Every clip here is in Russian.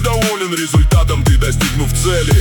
доволен результатом, ты достигнув цели?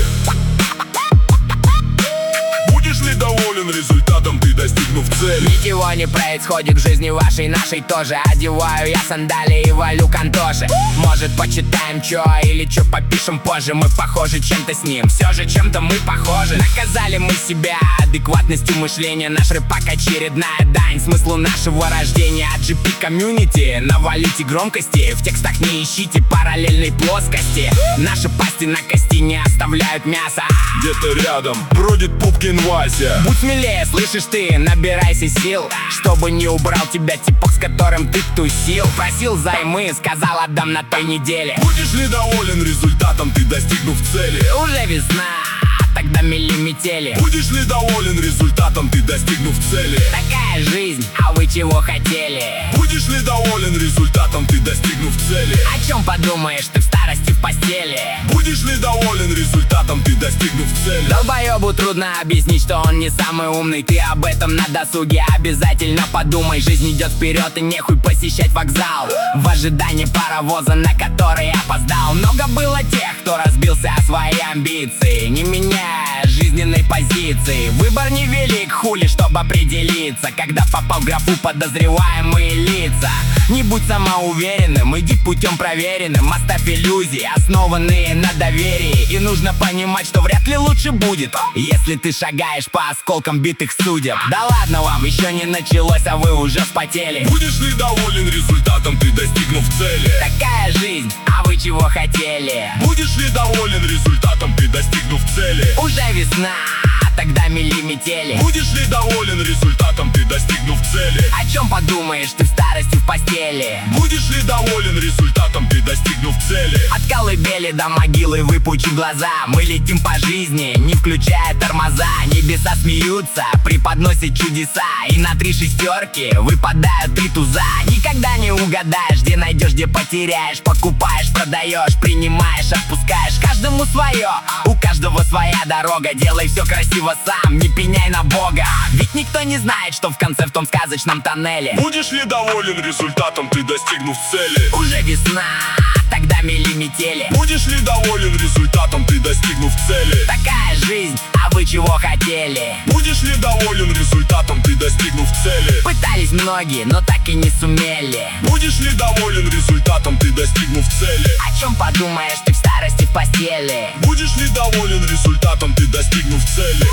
Будешь ли доволен результатом, ты достигнув цели? Ничего не происходит в жизни вашей, нашей тоже. Одеваю я сандалии и валю кантоши. Может, почитаем чё или чё попишем позже. Мы похожи чем-то с ним, все же чем-то мы похожи. Наказали мы себя адекватностью мышления. Наш рэпак очередная дань смыслу нашего рождения. От GP комьюнити навалите громкости. В текстах не ищите параллельной плоскости. Наши пасти на кости не оставляют мяса. Где-то рядом бродит Пупкин Вася. Будь смелее, слышишь ты, набирайся сил, чтобы не убрал тебя типок, с которым ты тусил. Просил займы, сказал отдам на той неделе. Будешь ли доволен результатом, ты достигнув цели? Уже весна, тогда мели метели. Будешь ли доволен результатом, ты достигнув цели? Такая жизнь, а вы чего хотели? Будешь ли доволен результатом, ты достигнув цели? О чем подумаешь ты в старости в постели? Будешь ли доволен результатом, ты достигнув цели? Долбоебу трудно объяснить, что он не самый умный. Ты об этом на досуге обязательно подумай. Жизнь идет вперед и нехуй посещать вокзал в ожидании паровоза, на который опоздал. Много было тех, кто разбился о свои амбиции, не меняя жизненной позиции. Выбор невелик, хули, чтобы определиться, когда попал в графу подозреваемые лица. Не будь самоуверенным, иди путем проверенным. Оставь иллюзии, основанные на доверии. И нужно понимать, что вряд ли лучше будет, если ты шагаешь по осколкам битых судеб. Да ладно вам, еще не началось, а вы уже вспотели. Будешь ли доволен результатом, ты достигнув цели? Такая жизнь, а вы чего хотели? Будешь ли доволен результатом, ты достигнув цели? Уже весна, тогда мели метели. Будешь ли доволен результатом, ты достигнув цели? О чем подумаешь ты в старости в постели? Будешь ли доволен результатом, ты достигнув цели? От колыбели до могилы выпучи глаза. Мы летим по жизни, не включая тормоза. Небеса смеются, преподносят чудеса. И на 3 шестерки выпадают 3 туза. Никогда не угадаешь, где найдешь, где потеряешь. Покупаешь, продаешь, принимаешь, отпускаешь. Каждому свое, у каждого своя дорога. Делай все красиво сам, не пеняй на Бога. Ведь никто не знает, что в конце в том сказочном тоннеле. Будешь ли доволен результатом, ты достигнув цели? Уже весна, тогда мели метели. Будешь ли доволен результатом, ты достигнув цели? Такая жизнь, а вы чего хотели? Будешь ли доволен результатом, ты достигнув цели? Пытались многие, но так и не сумели. Будешь ли доволен результатом, ты достигнув цели? О чем подумаешь ты в старости в постели? Будешь ли доволен результатом, ты достигнув цели?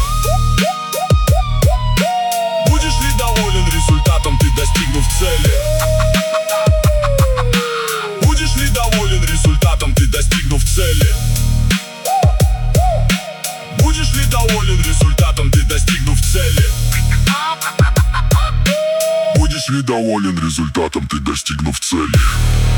Будешь ли доволен результатом, ты достигнув цели? Будешь ли доволен результатом, ты достигнув цели? Будешь ли доволен результатом, ты достигнув цели? Будешь ли доволен результатом, ты достигнув цели?